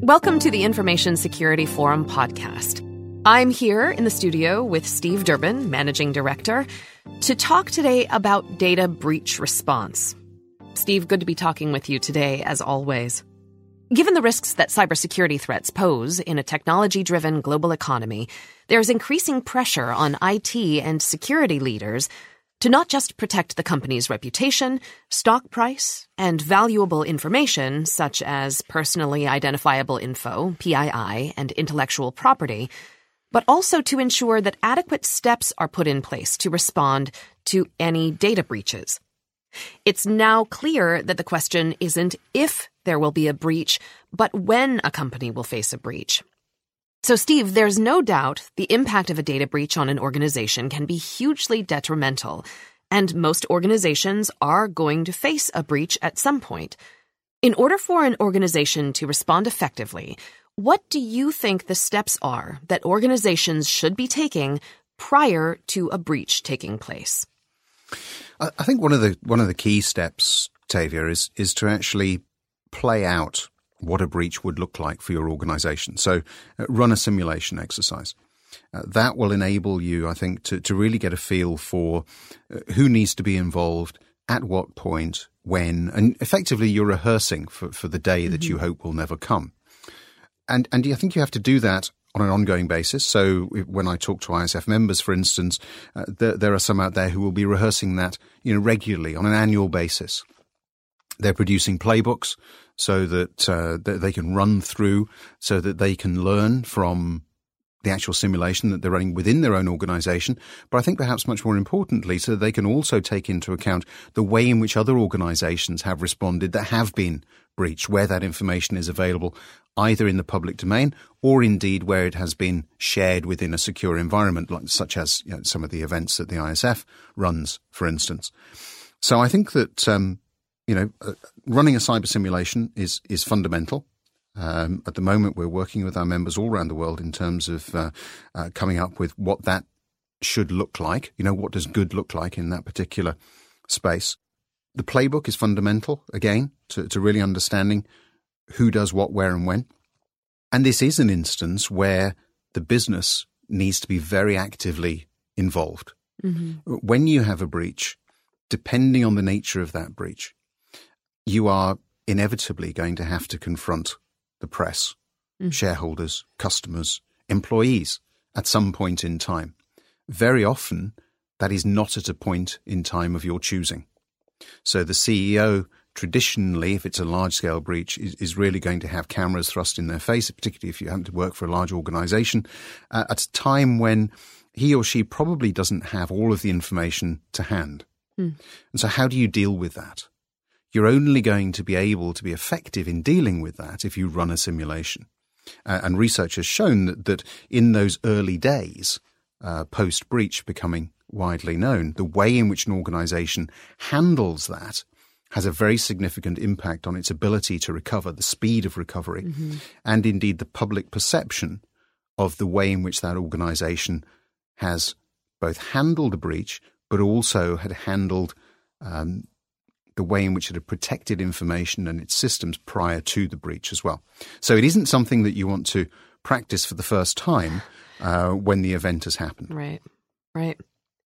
Welcome to the Information Security Forum podcast. I'm here in the studio with Steve Durbin, Managing Director, to talk today about data breach response. Steve, good to be talking with you today, as always. Given the risks that cybersecurity threats pose in a technology-driven global economy, there's increasing pressure on IT and security leaders to not just protect the company's reputation, stock price, and valuable information such as personally identifiable info, PII, and intellectual property, but also to ensure that adequate steps are put in place to respond to any data breaches. It's now clear that the question isn't if there will be a breach, but when a company will face a breach. So, Steve, there's no doubt the impact of a data breach on an organization can be hugely detrimental, and most organizations are going to face a breach at some point. In order for an organization to respond effectively, what do you think the steps are that organizations should be taking prior to a breach taking place? I think one of the key steps, Tavia, is to actually play out what a breach would look like for your organization. So run a simulation exercise. That will enable you, I think, to really get a feel for who needs to be involved, at what point, when, and effectively you're rehearsing for the day that you hope will never come. And I think you have to do that on an ongoing basis. So when I talk to ISF members, for instance, there are some out there who will be rehearsing that, regularly on an annual basis. They're producing playbooks so that they can run through, so that they can learn from the actual simulation that they're running within their own organization. But I think perhaps much more importantly, so that they can also take into account the way in which other organizations have responded that have been breached, where that information is available, either in the public domain or indeed where it has been shared within a secure environment, such as some of the events that the ISF runs, for instance. So I think that running a cyber simulation is fundamental. At the moment, we're working with our members all around the world in terms of coming up with what that should look like. What does good look like in that particular space? The playbook is fundamental, again, to really understanding who does what, where, and when. And this is an instance where the business needs to be very actively involved. Mm-hmm. When you have a breach, depending on the nature of that breach, you are inevitably going to have to confront the press, shareholders, customers, employees at some point in time. Very often, that is not at a point in time of your choosing. So the CEO, traditionally, if it's a large-scale breach, is really going to have cameras thrust in their face, particularly if you happen to work for a large organization, at a time when he or she probably doesn't have all of the information to hand. And so how do you deal with that? You're only going to be able to be effective in dealing with that if you run a simulation. And research has shown that in those early days, post-breach becoming widely known, the way in which an organization handles that has a very significant impact on its ability to recover, the speed of recovery, and indeed the public perception of the way in which that organization has both handled the breach, but also had handled the way in which it had protected information and its systems prior to the breach as well. So it isn't something that you want to practice for the first time when the event has happened. Right.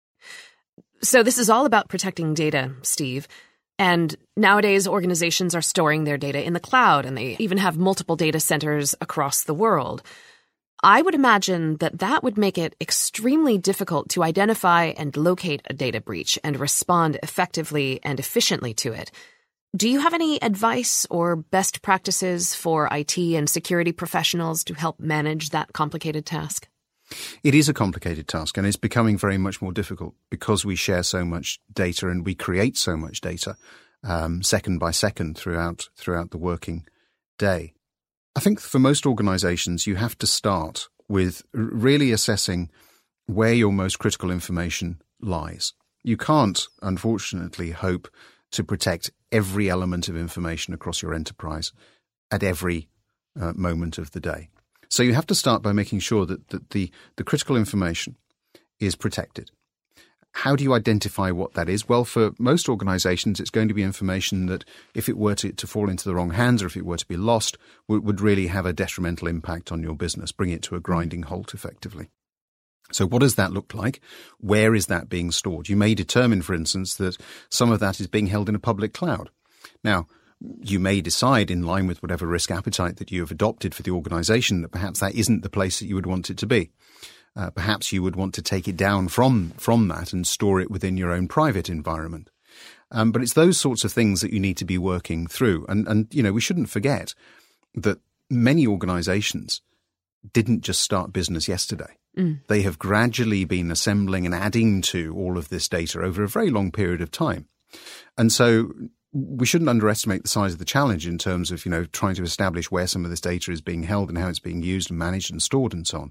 So this is all about protecting data, Steve. And nowadays, organizations are storing their data in the cloud, and they even have multiple data centers across the world. I would imagine that would make it extremely difficult to identify and locate a data breach and respond effectively and efficiently to it. Do you have any advice or best practices for IT and security professionals to help manage that complicated task? It is a complicated task, and it's becoming very much more difficult because we share so much data and we create so much data second by second throughout the working day. I think for most organizations, you have to start with really assessing where your most critical information lies. You can't, unfortunately, hope to protect every element of information across your enterprise at every moment of the day. So you have to start by making sure that the critical information is protected. How do you identify what that is? Well, for most organizations, it's going to be information that if it were to fall into the wrong hands or if it were to be lost, would really have a detrimental impact on your business, bring it to a grinding halt effectively. So what does that look like? Where is that being stored? You may determine, for instance, that some of that is being held in a public cloud. Now, you may decide, in line with whatever risk appetite that you have adopted for the organization, that perhaps that isn't the place that you would want it to be. Perhaps you would want to take it down from that and store it within your own private environment. But it's those sorts of things that you need to be working through. And we shouldn't forget that many organizations didn't just start business yesterday. They have gradually been assembling and adding to all of this data over a very long period of time. And so we shouldn't underestimate the size of the challenge in terms of, trying to establish where some of this data is being held and how it's being used and managed and stored and so on.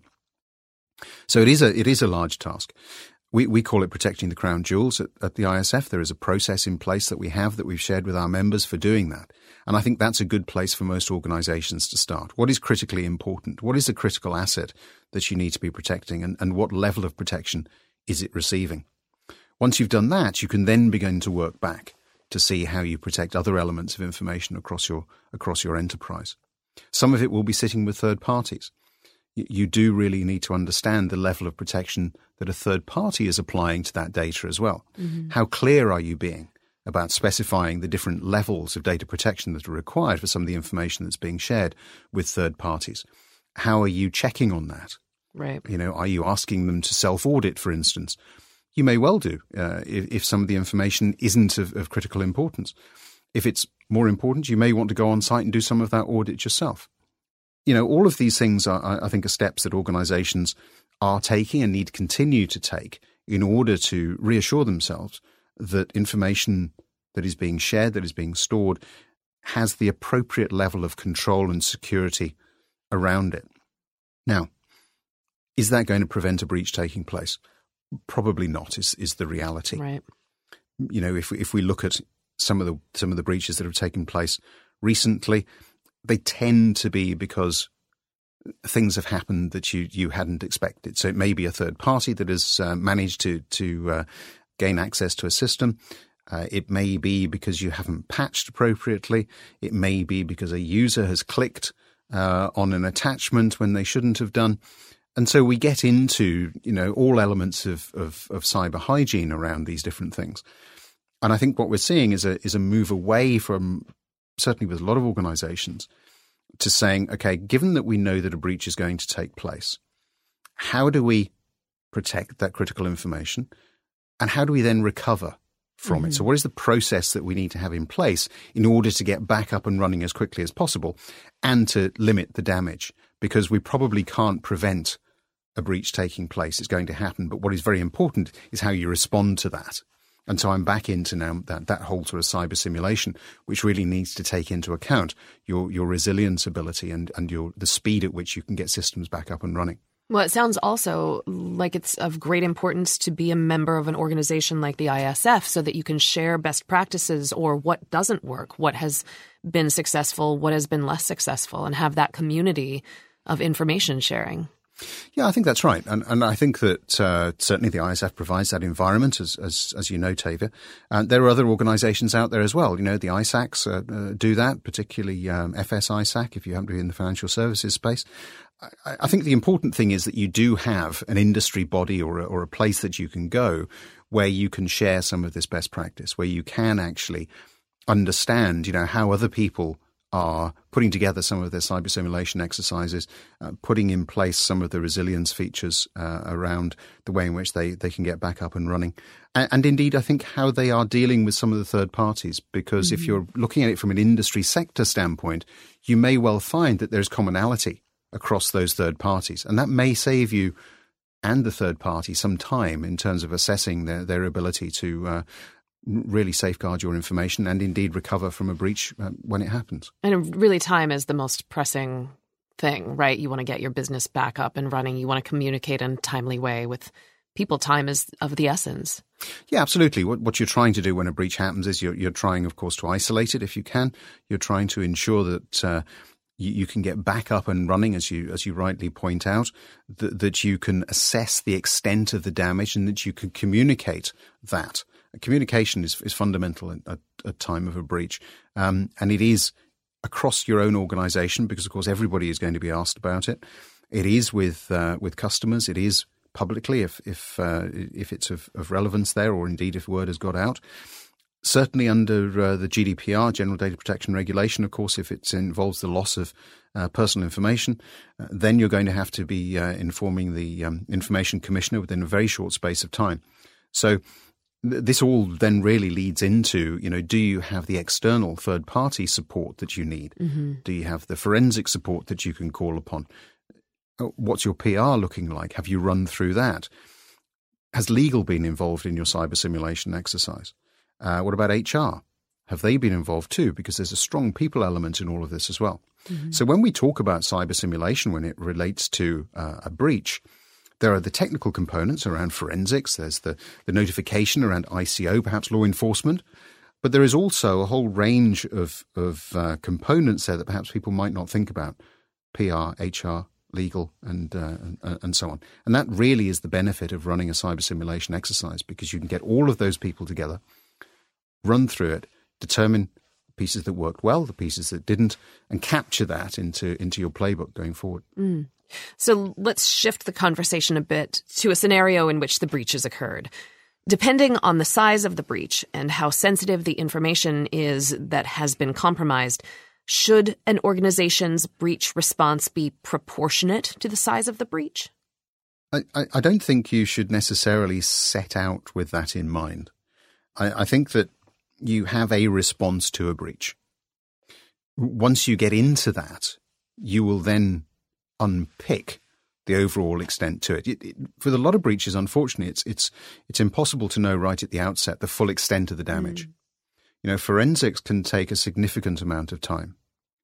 So it is a large task. We call it protecting the crown jewels. At the ISF, there is a process in place that we've shared with our members for doing that. And I think that's a good place for most organizations to start. What is critically important? What is the critical asset that you need to be protecting? And what level of protection is it receiving? Once you've done that, you can then begin to work back to see how you protect other elements of information across your enterprise. Some of it will be sitting with third parties. You do really need to understand the level of protection that a third party is applying to that data as well. Mm-hmm. How clear are you being about specifying the different levels of data protection that are required for some of the information that's being shared with third parties? How are you checking on that? Right. Are you asking them to self-audit, for instance? You may well do if some of the information isn't of critical importance. If it's more important, you may want to go on site and do some of that audit yourself. All of these things I think are steps that organizations are taking and need to continue to take in order to reassure themselves that information that is being shared, that is being stored, has the appropriate level of control and security around it. Now, is that going to prevent a breach taking place? Probably not, is the reality. Right. If we look at some of the breaches that have taken place recently, they tend to be because things have happened that you hadn't expected. So it may be a third party that has managed to gain access to a system. It may be because you haven't patched appropriately. It may be because a user has clicked on an attachment when they shouldn't have done. And so we get into, all elements of cyber hygiene around these different things. And I think what we're seeing is a move away from, certainly with a lot of organizations, to saying, okay, given that we know that a breach is going to take place, how do we protect that critical information? And how do we then recover from it? So what is the process that we need to have in place in order to get back up and running as quickly as possible and to limit the damage? Because we probably can't prevent a breach taking place. It's going to happen. But what is very important is how you respond to that. And so I'm back into now that whole sort of cyber simulation, which really needs to take into account your resilience ability and the speed at which you can get systems back up and running. Well, it sounds also like it's of great importance to be a member of an organization like the ISF so that you can share best practices or what doesn't work, what has been successful, what has been less successful, and have that community of information sharing. Yeah, I think that's right. And I think that certainly the ISF provides that environment, as you know, Tavia. There are other organizations out there as well. The ISACs do that, particularly FS ISAC, if you happen to be in the financial services space. I think the important thing is that you do have an industry body or a place that you can go where you can share some of this best practice, where you can actually understand, how other people are putting together some of their cyber simulation exercises, putting in place some of the resilience features around the way in which they can get back up and running. And indeed, I think how they are dealing with some of the third parties, because if you're looking at it from an industry sector standpoint, you may well find that there's commonality across those third parties. And that may save you and the third party some time in terms of assessing their ability to really safeguard your information and indeed recover from a breach when it happens. And really, time is the most pressing thing, right? You want to get your business back up and running. You want to communicate in a timely way with people. Time is of the essence. Yeah, absolutely. What you're trying to do when a breach happens is you're trying, of course, to isolate it if you can. You're trying to ensure that You can get back up and running, as you rightly point out, that you can assess the extent of the damage and that you can communicate that. Communication is fundamental at a time of a breach. And it is across your own organization because, of course, everybody is going to be asked about it. It is with customers. It is publicly if it's of relevance there, or indeed if word has got out. Certainly under the GDPR, General Data Protection Regulation, of course, if it involves the loss of personal information, then you're going to have to be informing the Information Commissioner within a very short space of time. So this all then really leads into, do you have the external third-party support that you need? Mm-hmm. Do you have the forensic support that you can call upon? What's your PR looking like? Have you run through that? Has legal been involved in your cyber simulation exercise? What about HR? Have they been involved too? Because there's a strong people element in all of this as well. Mm-hmm. So when we talk about cyber simulation, when it relates to a breach, there are the technical components around forensics. There's the notification around ICO, perhaps law enforcement. But there is also a whole range of components there that perhaps people might not think about. PR, HR, legal, and so on. And that really is the benefit of running a cyber simulation exercise, because you can get all of those people together, run through it, determine pieces that worked well, the pieces that didn't, and capture that into your playbook going forward. Mm. So let's shift the conversation a bit to a scenario in which the breach has occurred. Depending on the size of the breach and how sensitive the information is that has been compromised, should an organization's breach response be proportionate to the size of the breach? I don't think you should necessarily set out with that in mind. I think that you have a response to a breach. Once you get into that, you will then unpick the overall extent to it. For a lot of breaches, unfortunately, it's impossible to know right at the outset the full extent of the damage. Forensics can take a significant amount of time.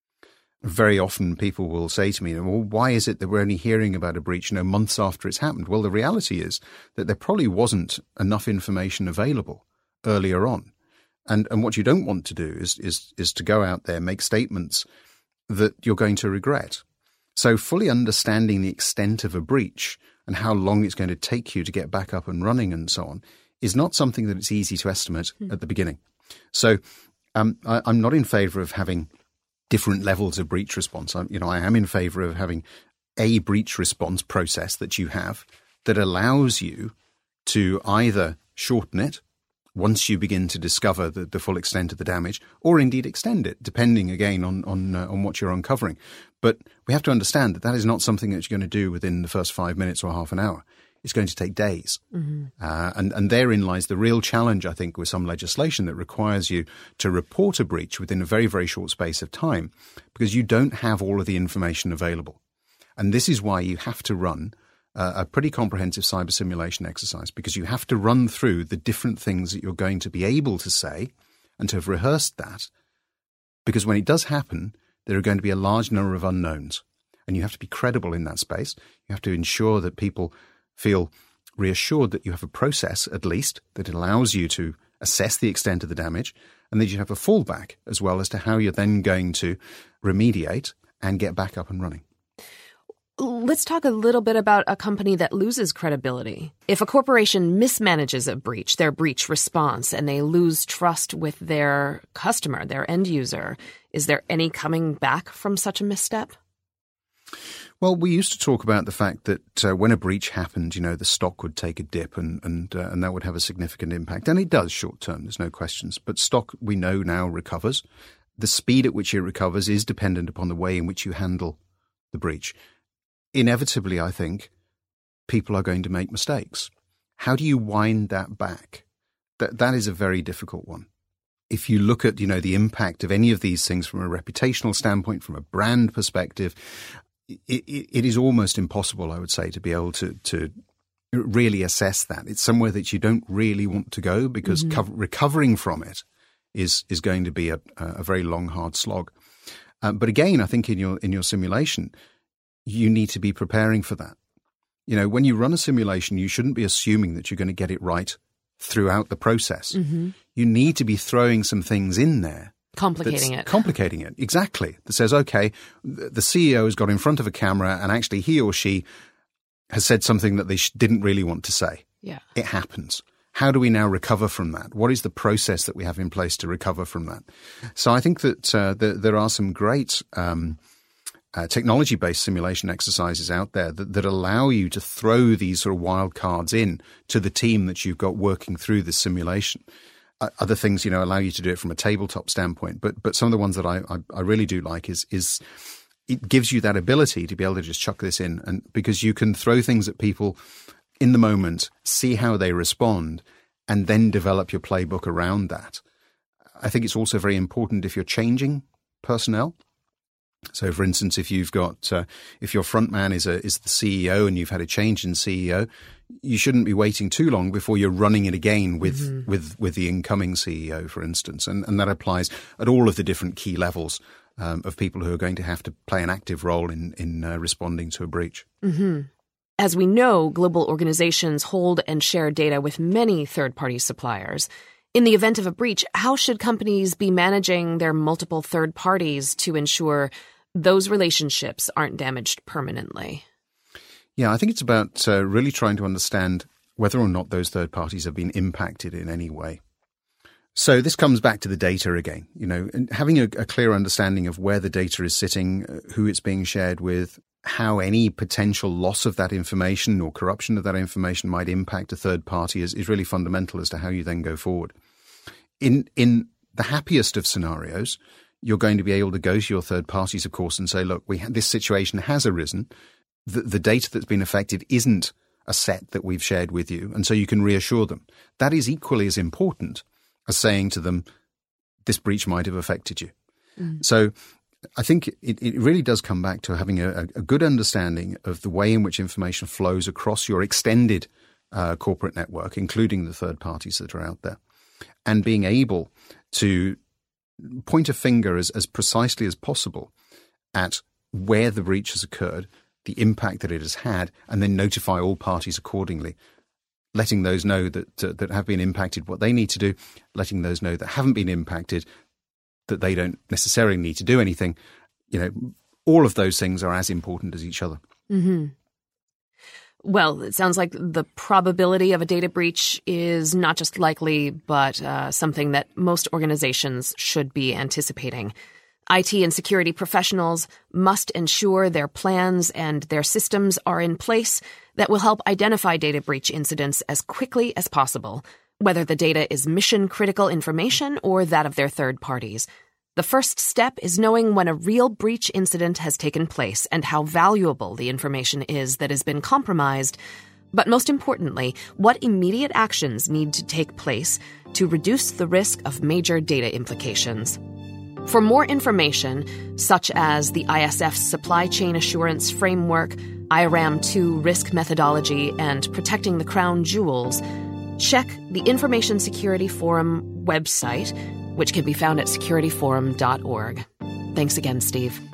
Very often people will say to me, well, why is it that we're only hearing about a breach, months after it's happened? Well, the reality is that there probably wasn't enough information available earlier on. And what you don't want to do is to go out there, make statements that you're going to regret. So fully understanding the extent of a breach and how long it's going to take you to get back up and running and so on is not something that it's easy to estimate at the beginning. So I'm not in favor of having different levels of breach response. I am in favor of having a breach response process that you have that allows you to either shorten it once you begin to discover the full extent of the damage, or indeed extend it, depending again on what you're uncovering. But we have to understand that is not something that you're going to do within the first 5 minutes or half an hour. It's going to take days. Mm-hmm. And therein lies the real challenge, I think, with some legislation that requires you to report a breach within a very, very short space of time, because you don't have all of the information available. And this is why you have to run a pretty comprehensive cyber simulation exercise, because you have to run through the different things that you're going to be able to say and to have rehearsed that. Because when it does happen, there are going to be a large number of unknowns, and you have to be credible in that space. You have to ensure that people feel reassured that you have a process, at least, that allows you to assess the extent of the damage, and that you have a fallback as well as to how you're then going to remediate and get back up and running. Let's talk a little bit about a company that loses credibility. If a corporation mismanages a breach, their breach response, and they lose trust with their customer, their end user, is there any coming back from such a misstep? Well, we used to talk about the fact that when a breach happened, the stock would take a dip and that would have a significant impact. And it does short term, there's no questions. But stock, we know now, recovers. The speed at which it recovers is dependent upon the way in which you handle the breach. Inevitably, I think, people are going to make mistakes. How do you wind that back? That is a very difficult one. If you look at, the impact of any of these things from a reputational standpoint, from a brand perspective, it is almost impossible, I would say, to be able to really assess that. It's somewhere that you don't really want to go, because recovering from it is going to be a very long, hard slog. But again, I think in your simulation, you need to be preparing for that. When you run a simulation, you shouldn't be assuming that you're going to get it right throughout the process. Mm-hmm. You need to be throwing some things in there Complicating it, exactly. That says, okay, the CEO has got in front of a camera and actually he or she has said something that they didn't really want to say. Yeah. It happens. How do we now recover from that? What is the process that we have in place to recover from that? So I think that there are some great technology-based simulation exercises out there that allow you to throw these sort of wild cards in to the team that you've got working through the simulation. Other things, allow you to do it from a tabletop standpoint. But some of the ones that I really do like is it gives you that ability to be able to just chuck this in, and because you can throw things at people in the moment, see how they respond, and then develop your playbook around that. I think it's also very important if you're changing personnel. So, for instance, if you've got if your front man is the CEO and you've had a change in CEO, you shouldn't be waiting too long before you're running it again with the incoming CEO, for instance, and that applies at all of the different key levels of people who are going to have to play an active role in responding to a breach. Mm-hmm. As we know, global organizations hold and share data with many third-party suppliers. In the event of a breach, how should companies be managing their multiple third parties to ensure those relationships aren't damaged permanently? Yeah, I think it's about really trying to understand whether or not those third parties have been impacted in any way. So this comes back to the data again, and having a clear understanding of where the data is sitting, who it's being shared with, how any potential loss of that information or corruption of that information might impact a third party is really fundamental as to how you then go forward. In the happiest of scenarios, you're going to be able to go to your third parties, of course, and say, look, this situation has arisen. The data that's been affected isn't a set that we've shared with you, and so you can reassure them. That is equally as important as saying to them, this breach might have affected you. Mm. So I think it really does come back to having a good understanding of the way in which information flows across your extended corporate network, including the third parties that are out there, and being able to point a finger as precisely as possible at where the breach has occurred, the impact that it has had, and then notify all parties accordingly, letting those know that have been impacted what they need to do, letting those know that haven't been impacted that they don't necessarily need to do anything. All of those things are as important as each other. Mm-hmm. Well, it sounds like the probability of a data breach is not just likely, but something that most organizations should be anticipating. IT and security professionals must ensure their plans and their systems are in place that will help identify data breach incidents as quickly as possible, whether the data is mission-critical information or that of their third parties. The first step is knowing when a real breach incident has taken place and how valuable the information is that has been compromised. But most importantly, what immediate actions need to take place to reduce the risk of major data implications. For more information, such as the ISF's Supply Chain Assurance Framework, IRAM-2 risk methodology, and protecting the crown jewels, check the Information Security Forum website, which can be found at securityforum.org. Thanks again, Steve.